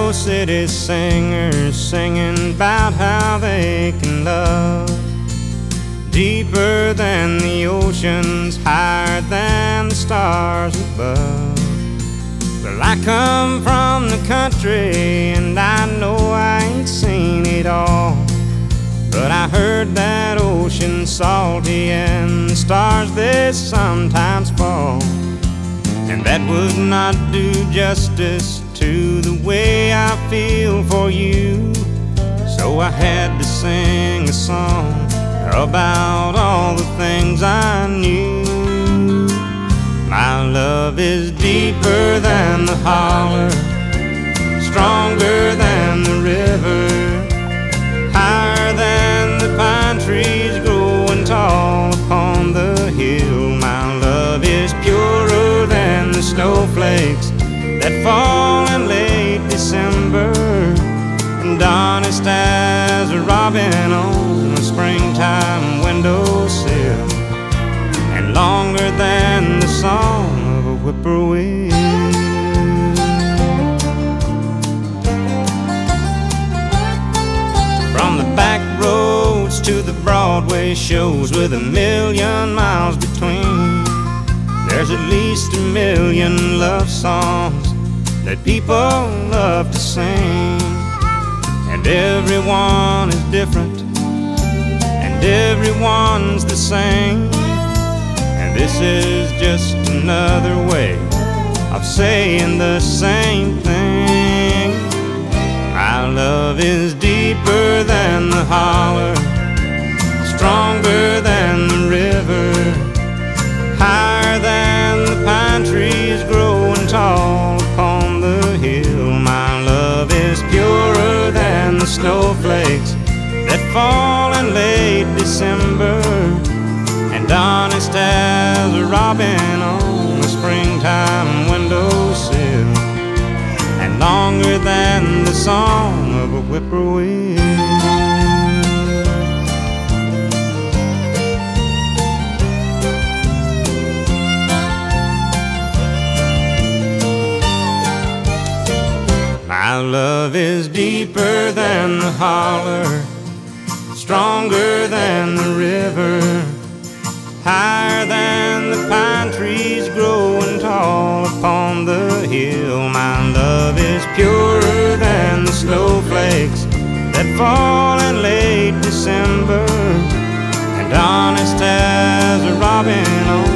Window City singers singing about how they can love deeper than the oceans, higher than the stars above. Well, I come from the country and I know I ain't seen it all, but I heard that ocean's salty and the stars they sometimes fall, and that would not do justice to the way I feel for you. So I had to sing a song about all the things I knew. My love is deeper than the holler, stronger than the river, higher than the pine trees growing tall upon the hill. My love is purer than the snowflakes that fall in late December, and honest as a robin on a springtime windowsill, and longer than the song of a whippoorwill. From the back roads to the Broadway shows with 1,000,000 miles between, there's at least 1,000,000 love songs that people love to sing. And everyone is different, and everyone's the same, and this is just another way of saying the same thing. My love is deeper than the holler, stronger than the river, higher than the pine trees growing tall upon the hill. My love is purer than the snowflakes that fall in late December, and honest as a robin on a springtime windowsill, and longer than the song of a whippoorwill. My love is deeper than the holler, stronger than the river, higher than the pine trees growing tall upon the hill. My love is purer than the snowflakes that fall in late December, and honest as a robin